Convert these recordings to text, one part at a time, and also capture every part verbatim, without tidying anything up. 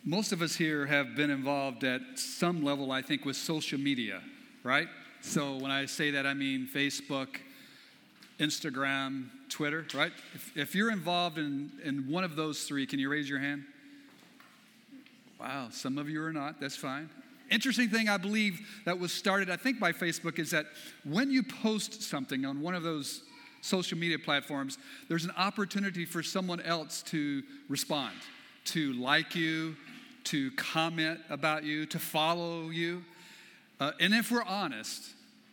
Most of us here have been involved at some level, I think, with social media, right? So when I say that, I mean Facebook, Instagram, Twitter, right? If, if you're involved in, in one of those three, can you raise your hand? Wow, some of you are not. That's fine. Interesting thing I believe that was started, I think, by Facebook is that when you post something on one of those social media platforms, there's an opportunity for someone else to respond, to like you, to comment about you, to follow you. Uh, and if we're honest,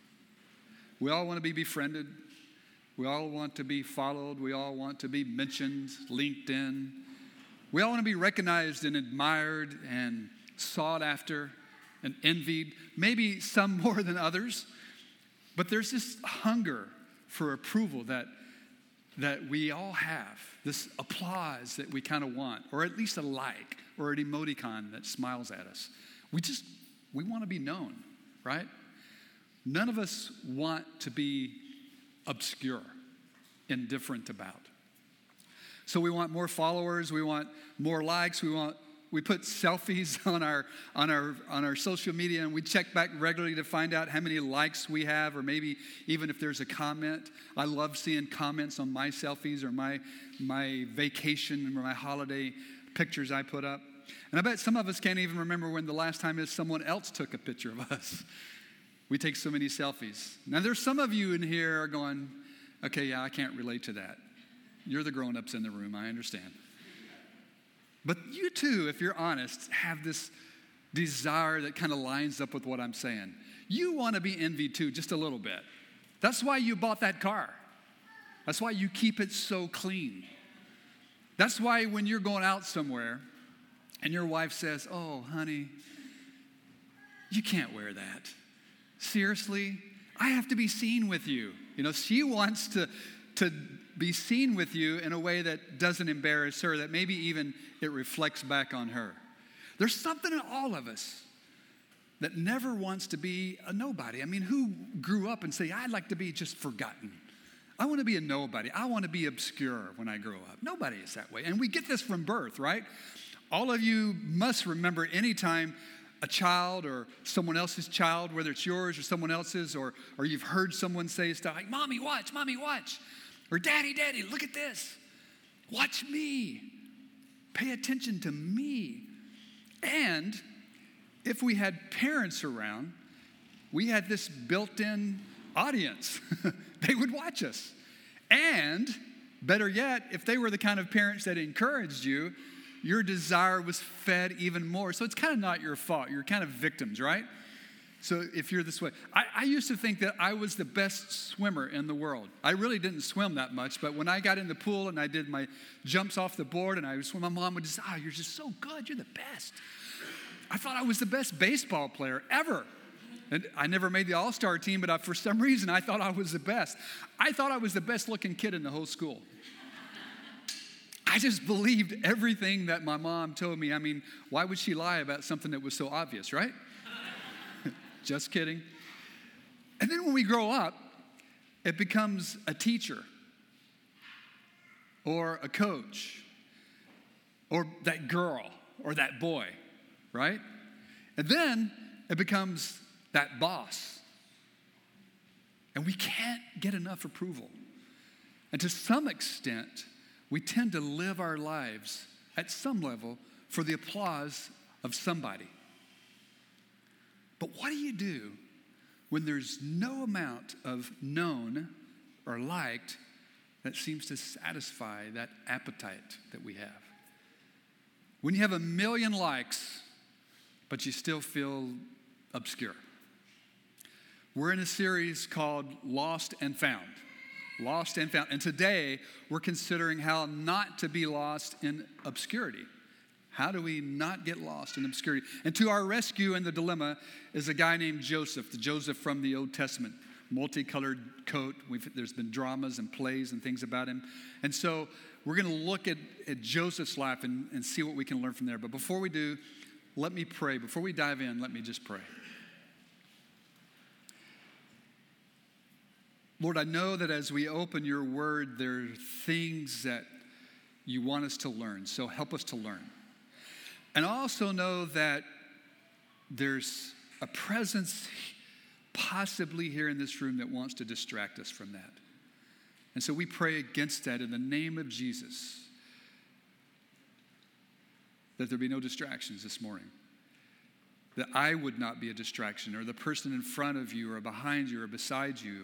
we all want to be befriended. We all want to be followed. We all want to be mentioned, LinkedIn. We all want to be recognized and admired and sought after and envied, maybe some more than others. But there's this hunger for approval that, that we all have, this applause that we kind of want, or at least a like, or an emoticon that smiles at us. We just, we want to be known, right? None of us want to be obscure, indifferent about. So we want more followers, we want more likes, we want we put selfies on our on our on our social media, and we check back regularly to find out how many likes we have, or maybe even if there's a comment. I love seeing comments on my selfies or my my vacation or my holiday pictures I put up. And I bet some of us can't even remember when the last time is someone else took a picture of us. We take so many selfies. Now there's some of you in here are going, okay, yeah, I can't relate to that. You're the grown-ups in the room, I understand. But you too, if you're honest, have this desire that kind of lines up with what I'm saying. You want to be envied too, just a little bit. That's why you bought that car. That's why you keep it so clean. That's why when you're going out somewhere and your wife says, oh, honey, you can't wear that. Seriously? I have to be seen with you. You know, she wants to, to be seen with you in a way that doesn't embarrass her, that maybe even it reflects back on her. There's something in all of us that never wants to be a nobody. I mean, who grew up and say, I'd like to be just forgotten. I want to be a nobody. I want to be obscure when I grow up. Nobody is that way. And we get this from birth, right? All of you must remember any time a child or someone else's child, whether it's yours or someone else's, or, or you've heard someone say stuff like, Mommy, watch, Mommy, watch. Or Daddy, Daddy, look at this. Watch me. Pay attention to me. And if we had parents around, we had this built-in audience. They would watch us. And better yet, if they were the kind of parents that encouraged you, your desire was fed even more. So it's kind of not your fault. You're kind of victims, right? So if you're this way, I, I used to think that I was the best swimmer in the world. I really didn't swim that much, but when I got in the pool and I did my jumps off the board and I would swim, my mom would just, oh, you're just so good. You're the best. I thought I was the best baseball player ever. And I never made the all-star team, but I, for some reason, I thought I was the best. I thought I was the best-looking kid in the whole school. I just believed everything that my mom told me. I mean, why would she lie about something that was so obvious, right? Just kidding. And then when we grow up, it becomes a teacher or a coach or that girl or that boy, right? And then it becomes that boss. And we can't get enough approval. And to some extent, we tend to live our lives at some level for the applause of somebody. But what do you do when there's no amount of known or liked that seems to satisfy that appetite that we have? When you have a million likes, but you still feel obscure. We're in a series called Lost and Found. Lost and Found. And today, we're considering how not to be lost in obscurity. How do we not get lost in obscurity? And to our rescue in the dilemma is a guy named Joseph, the Joseph from the Old Testament. Multicolored coat. We've, there's been dramas and plays and things about him. And so we're going to look at, at Joseph's life and, and see what we can learn from there. But before we do, let me pray. Before we dive in, let me just pray. Lord, I know that as we open your word, there are things that you want us to learn. So help us to learn. And also know that there's a presence possibly here in this room that wants to distract us from that. And so we pray against that in the name of Jesus, that there be no distractions this morning. That I would not be a distraction, or the person in front of you or behind you or beside you,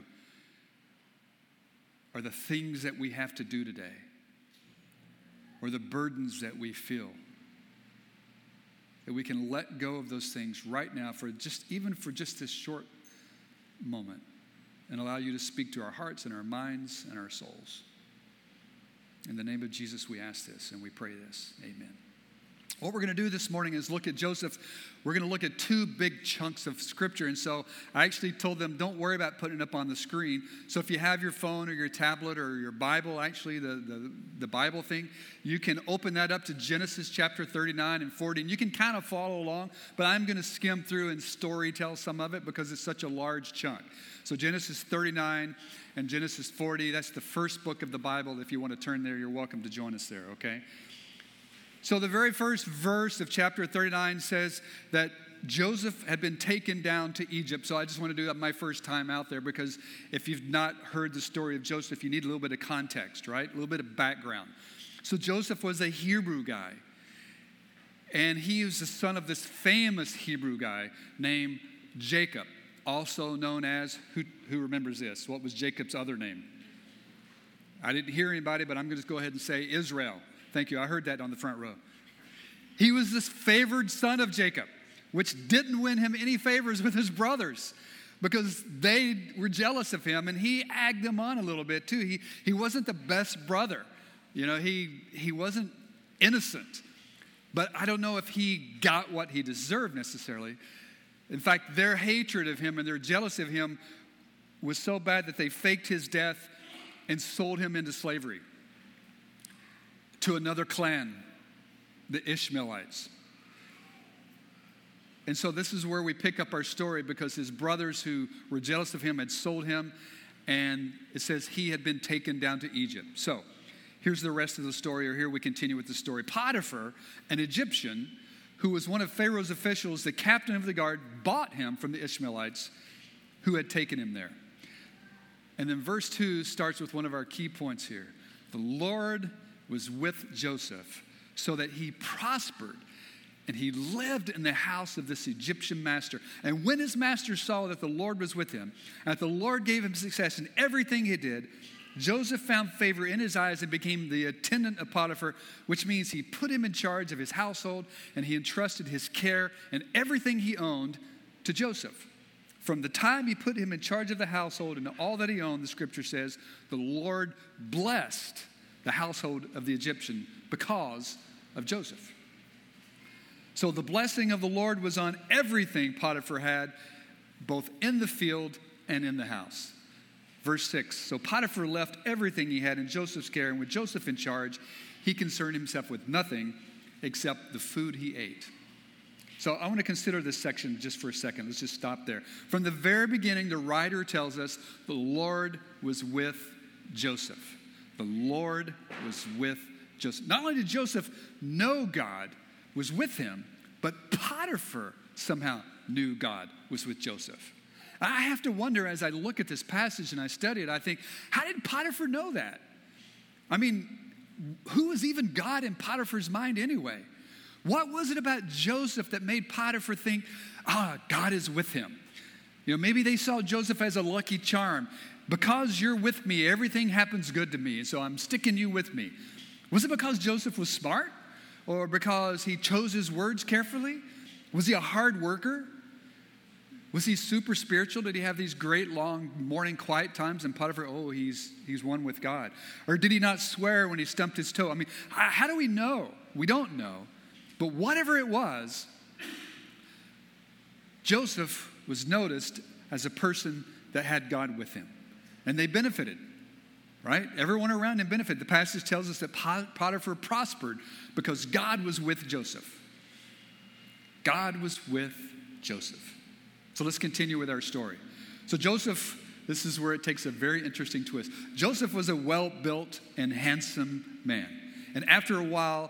or the things that we have to do today, or the burdens that we feel. That we can let go of those things right now for just, even for just this short moment, and allow you to speak to our hearts and our minds and our souls. In the name of Jesus, we ask this and we pray this. Amen. What we're going to do this morning is look at Joseph. We're going to look at two big chunks of scripture. And so I actually told them, don't worry about putting it up on the screen. So if you have your phone or your tablet or your Bible, actually the, the, the Bible thing, you can open that up to Genesis chapter thirty-nine and forty. And you can kind of follow along, but I'm going to skim through and story tell some of it because it's such a large chunk. So Genesis thirty-nine and Genesis forty, that's the first book of the Bible. If you want to turn there, you're welcome to join us there, okay? So the very first verse of chapter thirty-nine says that Joseph had been taken down to Egypt. So I just want to do that my first time out there, because if you've not heard the story of Joseph, you need a little bit of context, right? A little bit of background. So Joseph was a Hebrew guy. And he was the son of this famous Hebrew guy named Jacob, also known as, who, who remembers this? What was Jacob's other name? I didn't hear anybody, but I'm going to just go ahead and say Israel. Thank you. I heard that on the front row. He was this favored son of Jacob, which didn't win him any favors with his brothers because they were jealous of him, and he egged them on a little bit too. He, he wasn't the best brother. You know, he, he wasn't innocent. But I don't know if he got what he deserved necessarily. In fact, their hatred of him and their jealousy of him was so bad that they faked his death and sold him into slavery to another clan, the Ishmaelites. And so this is where we pick up our story, because his brothers who were jealous of him had sold him, and it says he had been taken down to Egypt. So here's the rest of the story, or here we continue with the story. Potiphar, an Egyptian who was one of Pharaoh's officials, the captain of the guard, bought him from the Ishmaelites who had taken him there. And then verse two starts with one of our key points here. The Lord was with Joseph so that he prospered, and he lived in the house of this Egyptian master. And when his master saw that the Lord was with him, and that the Lord gave him success in everything he did, Joseph found favor in his eyes and became the attendant of Potiphar, which means he put him in charge of his household, and he entrusted his care and everything he owned to Joseph. From the time he put him in charge of the household and all that he owned, the scripture says, the Lord blessed the household of the Egyptian because of Joseph. So the blessing of the Lord was on everything Potiphar had, both in the field and in the house. Verse six, so Potiphar left everything he had in Joseph's care, and with Joseph in charge, he concerned himself with nothing except the food he ate. So I want to consider this section just for a second. Let's just stop there. From the very beginning, the writer tells us the Lord was with Joseph. The Lord was with Joseph. Not only did Joseph know God was with him, but Potiphar somehow knew God was with Joseph. I have to wonder, as I look at this passage and I study it, I think, how did Potiphar know that? I mean, who was even God in Potiphar's mind anyway? What was it about Joseph that made Potiphar think, ah, God is with him? You know, maybe they saw Joseph as a lucky charm. Because you're with me, everything happens good to me, so I'm sticking you with me. Was it because Joseph was smart? Or because he chose his words carefully? Was he a hard worker? Was he super spiritual? Did he have these great long morning quiet times and Potiphar, oh, he's he's one with God? Or did he not swear when he stumped his toe? I mean, how do we know? We don't know. But whatever it was, Joseph was noticed as a person that had God with him. And they benefited, right? Everyone around him benefited. The passage tells us that Potiphar prospered because God was with Joseph. God was with Joseph. So let's continue with our story. So Joseph, this is where it takes a very interesting twist. Joseph was a well-built and handsome man. And after a while,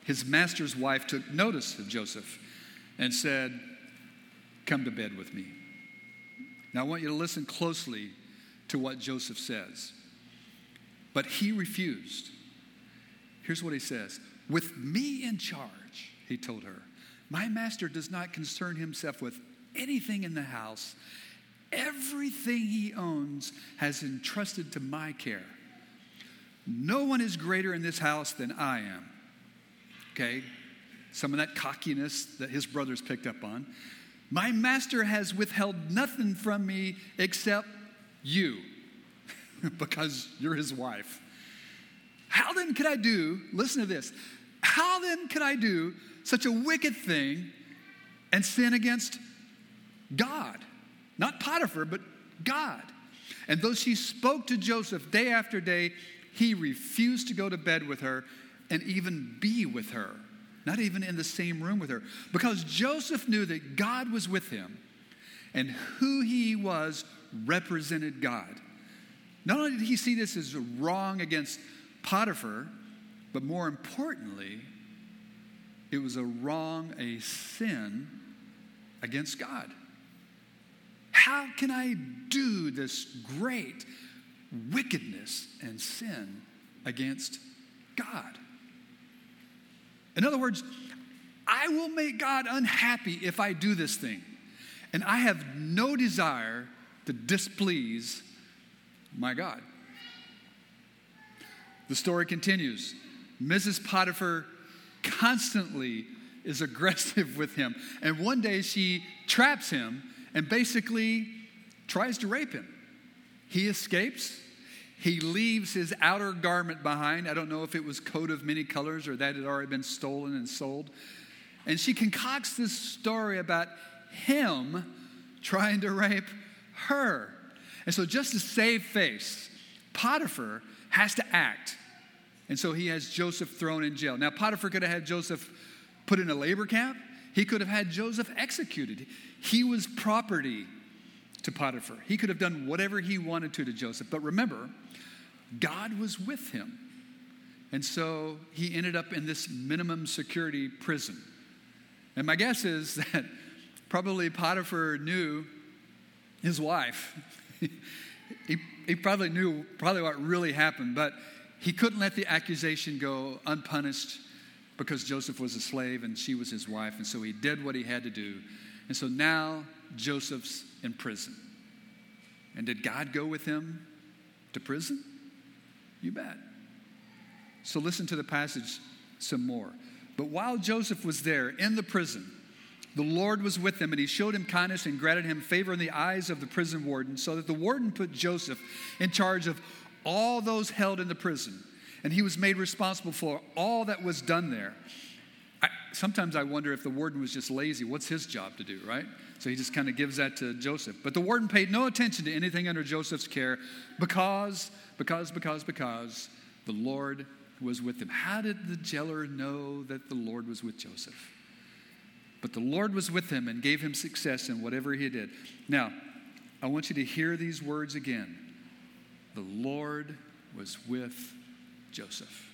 his master's wife took notice of Joseph and said, "Come to bed with me." Now I want you to listen closely to what Joseph says. But he refused. Here's what he says. "With me in charge," he told her, "my master does not concern himself with anything in the house. Everything he owns has entrusted to my care. No one is greater in this house than I am." Okay, some of that cockiness that his brothers picked up on. "My master has withheld nothing from me except you," because you're his wife. "How then could I do," listen to this, "how then could I do such a wicked thing and sin against God?" Not Potiphar, but God. "And though she spoke to Joseph day after day, he refused to go to bed with her and even be with her, not even in the same room with her, because Joseph knew that God was with him, and who he was represented God." Not only did he see this as wrong against Potiphar, but more importantly, it was a wrong, a sin against God. How can I do this great wickedness and sin against God? In other words, I will make God unhappy if I do this thing. And I have no desire to displease my God. The story continues. Missus Potiphar constantly is aggressive with him. And one day she traps him and basically tries to rape him. He escapes. He leaves his outer garment behind. I don't know if it was coat of many colors or that had already been stolen and sold. And she concocts this story about him trying to rape her. And so just to save face, Potiphar has to act. And so he has Joseph thrown in jail. Now, Potiphar could have had Joseph put in a labor camp. He could have had Joseph executed. He was property to Potiphar. He could have done whatever he wanted to to Joseph. But remember, God was with him. And so he ended up in this minimum security prison. And my guess is that probably Potiphar knew his wife. he, he probably knew probably what really happened, but he couldn't let the accusation go unpunished because Joseph was a slave and she was his wife. And so he did what he had to do. And so now Joseph's in prison. And did God go with him to prison? You bet. So listen to the passage some more. But while Joseph was there in the prison, the Lord was with him, and he showed him kindness and granted him favor in the eyes of the prison warden, so that the warden put Joseph in charge of all those held in the prison. And he was made responsible for all that was done there. I, sometimes I wonder if the warden was just lazy. What's his job to do, right? So he just kind of gives that to Joseph. But the warden paid no attention to anything under Joseph's care because, because, because, because the Lord was with him. How did the jailer know that the Lord was with Joseph? But the Lord was with him and gave him success in whatever he did. Now, I want you to hear these words again. The Lord was with Joseph,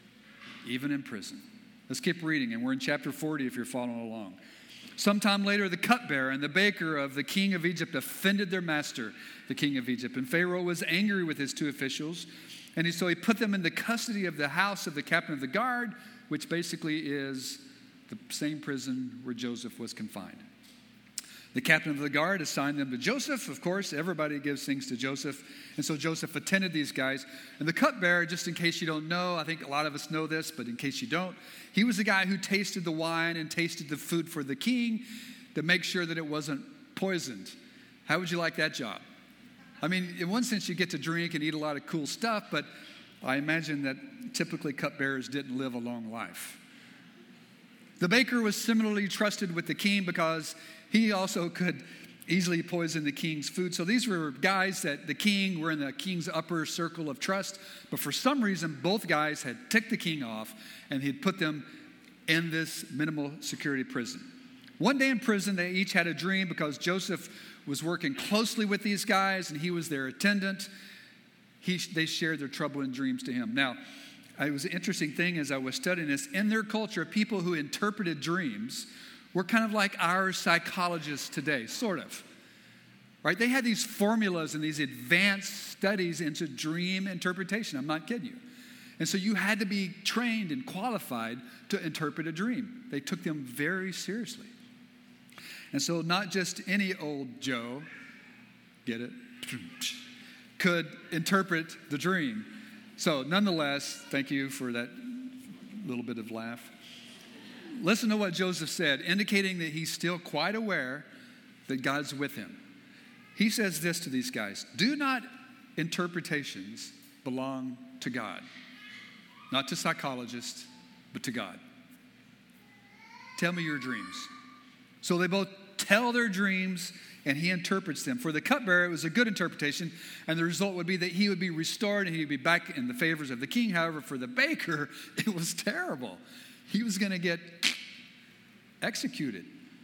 even in prison. Let's keep reading, and we're in chapter forty if you're following along. Sometime later, the cupbearer and the baker of the king of Egypt offended their master, the king of Egypt. And Pharaoh was angry with his two officials, and he, so he put them in the custody of the house of the captain of the guard, which basically is the same prison where Joseph was confined. The captain of the guard assigned them to Joseph. Of course, everybody gives things to Joseph. And so Joseph attended these guys. And the cupbearer, just in case you don't know, I think a lot of us know this, but in case you don't, he was the guy who tasted the wine and tasted the food for the king to make sure that it wasn't poisoned. How would you like that job? I mean, in one sense, you get to drink and eat a lot of cool stuff, but I imagine that typically cupbearers didn't live a long life. The baker was similarly trusted with the king because he also could easily poison the king's food. So these were guys that the king were in the king's upper circle of trust. But for some reason, both guys had ticked the king off and he'd put them in this minimal security prison. One day in prison, they each had a dream because Joseph was working closely with these guys and he was their attendant. He, they shared their trouble and dreams to him. Now, it was an interesting thing as I was studying this. In their culture, people who interpreted dreams were kind of like our psychologists today, sort of. Right? They had these formulas and these advanced studies into dream interpretation. I'm not kidding you. And so you had to be trained and qualified to interpret a dream. They took them very seriously. And so not just any old Joe, get it, could interpret the dream. So nonetheless, thank you for that little bit of laugh. Listen to what Joseph said, indicating that he's still quite aware that God's with him. He says this to these guys: do not interpretations belong to God? Not to psychologists, but to God. Tell me your dreams. So they both tell their dreams, and he interprets them. For the cupbearer, it was a good interpretation, and the result would be that he would be restored and he'd be back in the favors of the king. However, for the baker, it was terrible. He was going to get executed.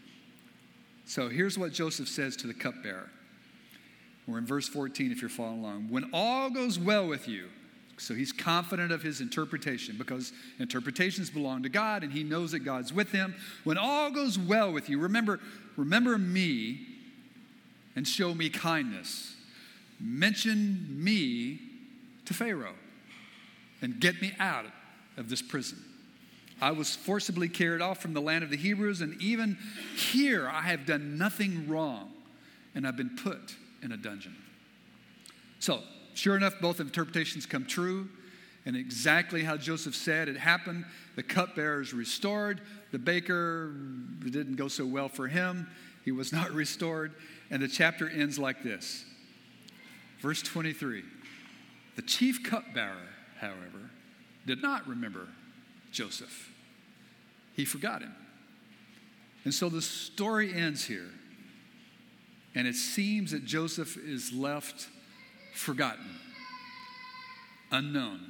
So here's what Joseph says to the cupbearer. We're in verse fourteen if you're following along. When all goes well with you, so he's confident of his interpretation because interpretations belong to God and he knows that God's with him. When all goes well with you, remember, remember me and show me kindness. Mention me to Pharaoh and get me out of this prison. I was forcibly carried off from the land of the Hebrews, and even here I have done nothing wrong, and I've been put in a dungeon. So, sure enough, both interpretations come true, and exactly how Joseph said it happened. The cupbearer is restored. The baker, it didn't go so well for him. He was not restored. And the chapter ends like this. Verse twenty-three. The chief cupbearer, however, did not remember Joseph. He forgot him. And so the story ends here. And it seems that Joseph is left forgotten, unknown,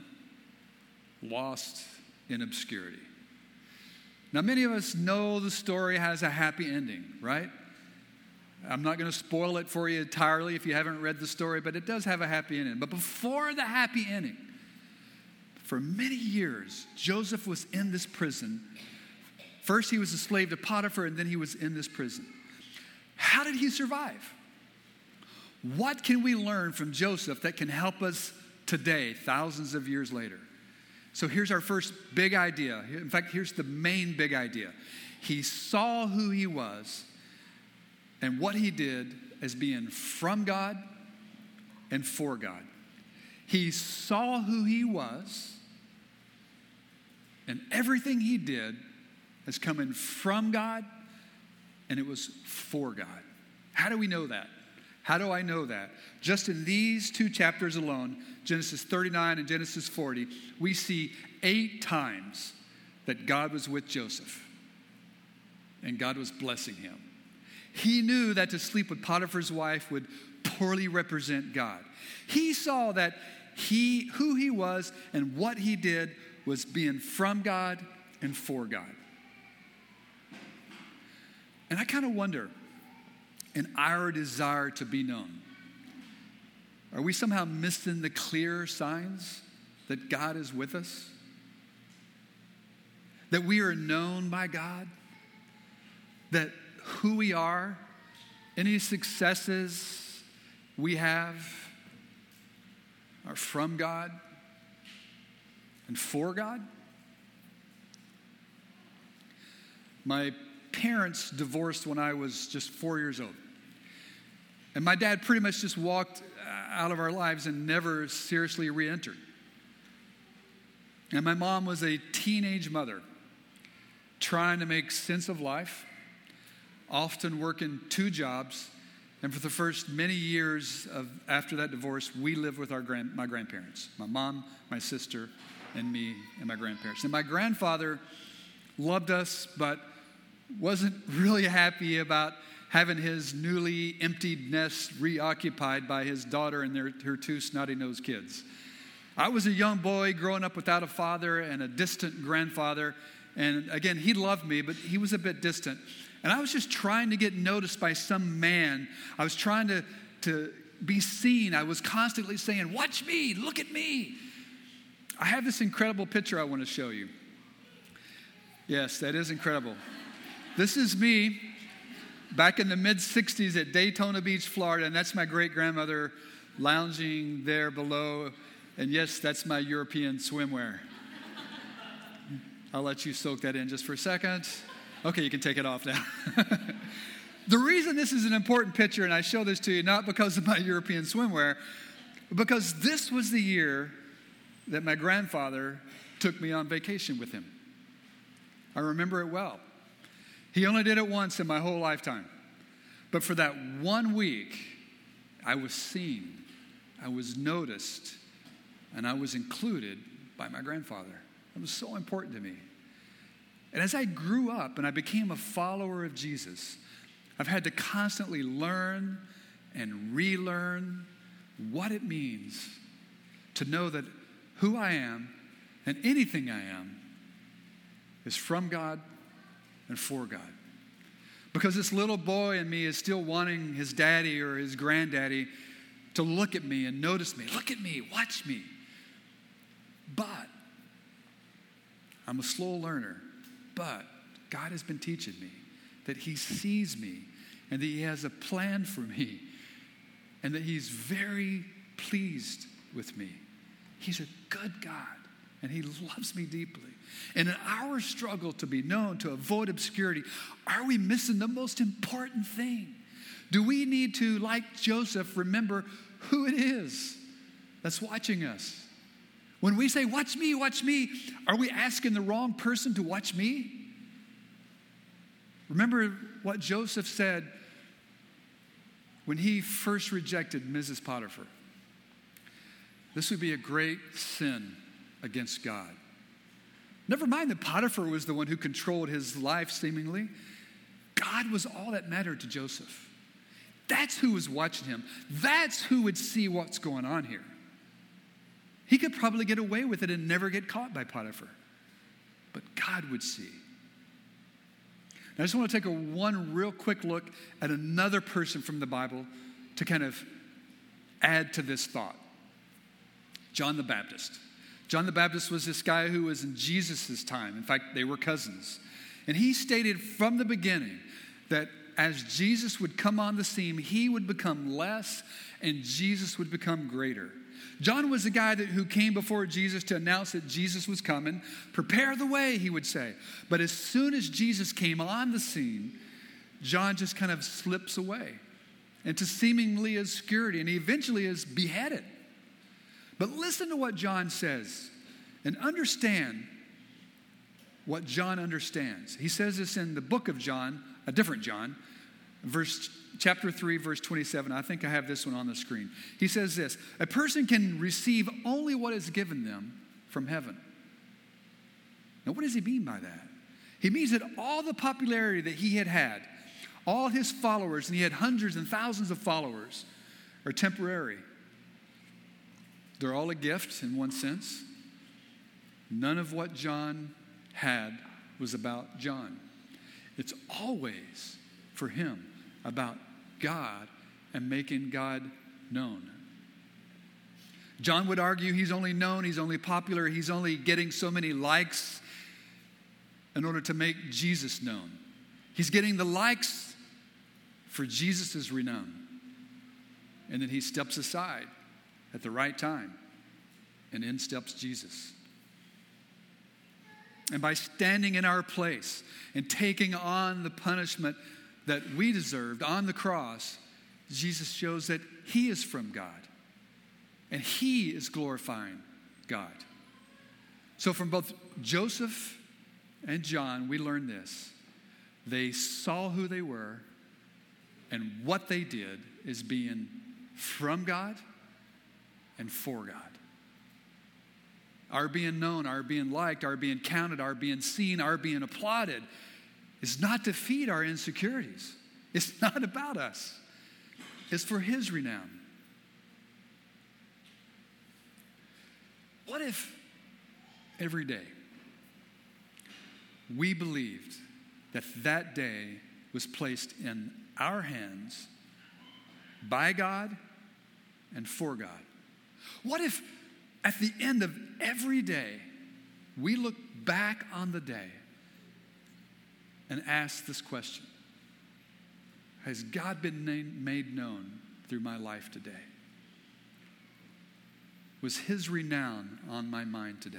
lost in obscurity. Now, many of us know the story has a happy ending, right? I'm not going to spoil it for you entirely if you haven't read the story, but it does have a happy ending. But before the happy ending, for many years, Joseph was in this prison. First, he was a slave to Potiphar, and then he was in this prison. How did he survive? What can we learn from Joseph that can help us today, thousands of years later? So here's our first big idea. In fact, here's the main big idea. He saw who he was and what he did as being from God and for God. He saw who he was and everything he did as coming from God, and it was for God. How do we know that? How do I know that? Just in these two chapters alone, Genesis thirty-nine and Genesis forty, we see eight times that God was with Joseph and God was blessing him. He knew that to sleep with Potiphar's wife would poorly represent God. He saw that he, who he was and what he did was being from God and for God. And I kind of wonder, in our desire to be known, are we somehow missing the clear signs that God is with us? That we are known by God? That who we are, any successes we have are from God and for God? My parents divorced when I was just four years old. And my dad pretty much just walked out of our lives and never seriously re-entered. And my mom was a teenage mother trying to make sense of life, often working two jobs. And for the first many years of after that divorce, we lived with our grand, my grandparents, my mom, my sister, and me and my grandparents. And my grandfather loved us, but wasn't really happy about having his newly emptied nest reoccupied by his daughter and their, her two snotty-nosed kids. I was a young boy growing up without a father and a distant grandfather. And again, he loved me, but he was a bit distant. And I was just trying to get noticed by some man. I was trying to, to be seen. I was constantly saying, watch me, look at me. I have this incredible picture I want to show you. Yes, that is incredible. This is me back in the mid-sixties at Daytona Beach, Florida, and that's my great-grandmother lounging there below. And yes, that's my European swimwear. I'll let you soak that in just for a second. Okay, you can take it off now. The reason this is an important picture, and I show this to you not because of my European swimwear, but because this was the year that my grandfather took me on vacation with him. I remember it well. He only did it once in my whole lifetime. But for that one week, I was seen, I was noticed, and I was included by my grandfather. It was so important to me. And as I grew up and I became a follower of Jesus, I've had to constantly learn and relearn what it means to know that who I am and anything I am is from God and for God. Because this little boy in me is still wanting his daddy or his granddaddy to look at me and notice me. Look at me, watch me. But I'm a slow learner. But God has been teaching me that he sees me and that he has a plan for me and that he's very pleased with me. He's a good God and he loves me deeply. And in our struggle to be known, to avoid obscurity, are we missing the most important thing? Do we need to, like Joseph, remember who it is that's watching us? When we say, watch me, watch me, are we asking the wrong person to watch me? Remember what Joseph said when he first rejected Missus Potiphar. This would be a great sin against God. Never mind that Potiphar was the one who controlled his life seemingly. God was all that mattered to Joseph. That's who was watching him. That's who would see what's going on here. He could probably get away with it and never get caught by Potiphar. But God would see. Now, I just want to take a one real quick look at another person from the Bible to kind of add to this thought. John the Baptist. John the Baptist was this guy who was in Jesus' time. In fact, they were cousins. And he stated from the beginning that as Jesus would come on the scene, he would become less and Jesus would become greater. John was the guy that, who came before Jesus to announce that Jesus was coming. Prepare the way, he would say. But as soon as Jesus came on the scene, John just kind of slips away into seemingly obscurity, and he eventually is beheaded. But listen to what John says and understand what John understands. He says this in the book of John, a different John, verse chapter three, verse twenty-seven. I think I have this one on the screen. He says this: a person can receive only what is given them from heaven. Now, what does he mean by that? He means that all the popularity that he had had, all his followers, and he had hundreds and thousands of followers, are temporary. They're all a gift in one sense. None of what John had was about John. It's always for him about God and making God known. John would argue he's only known, he's only popular, he's only getting so many likes in order to make Jesus known. He's getting the likes for Jesus' renown. And then he steps aside at the right time, and in steps Jesus. And by standing in our place and taking on the punishment that we deserved on the cross, Jesus shows that he is from God. And he is glorifying God. So from both Joseph and John, we learn this. They saw who they were, and what they did is being from God and for God. Our being known, our being liked, our being counted, our being seen, our being applauded is not to feed our insecurities. It's not about us. It's for his renown. What if every day we believed that that day was placed in our hands by God and for God? What if At the end of every day, we look back on the day and ask this question: has God been made known through my life today? Was his renown on my mind today?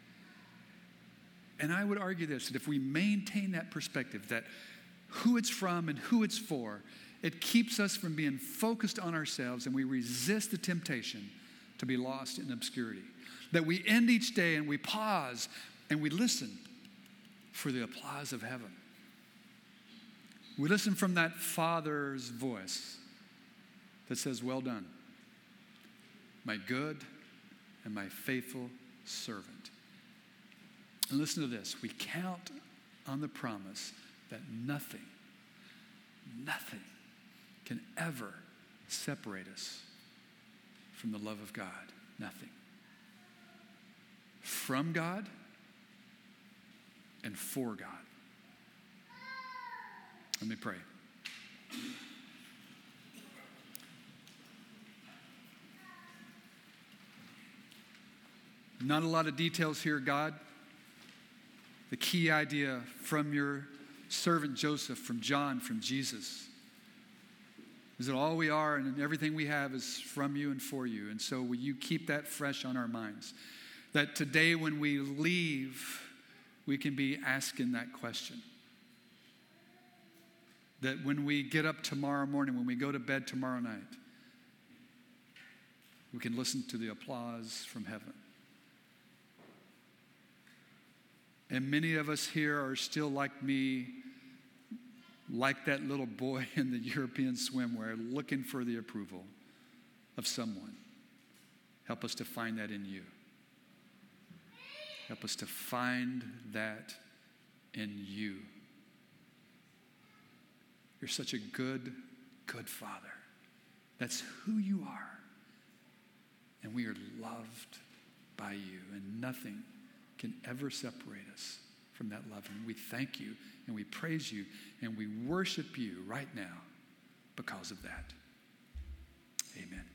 And I would argue this, that if we maintain that perspective, that who it's from and who it's for, it keeps us from being focused on ourselves, and we resist the temptation to be lost in obscurity. That we end each day and we pause and we listen for the applause of heaven. We listen from that Father's voice that says, well done, my good and my faithful servant. And listen to this. We count on the promise that nothing, nothing can ever separate us from the love of God. Nothing. From God and for God. Let me pray. Not a lot of details here, God. The key idea from your servant Joseph, from John, from Jesus, is that all we are and everything we have is from you and for you. And so will you keep that fresh on our minds? That today when we leave, we can be asking that question. That when we get up tomorrow morning, when we go to bed tomorrow night, we can listen to the applause from heaven. And many of us here are still like me, like that little boy in the European swimwear, looking for the approval of someone. Help us to find that in you. Help us to find that in you. You're such a good, good Father. That's who you are. And we are loved by you, and nothing can ever separate us from that love. And we thank you, and we praise you, and we worship you right now because of that. Amen.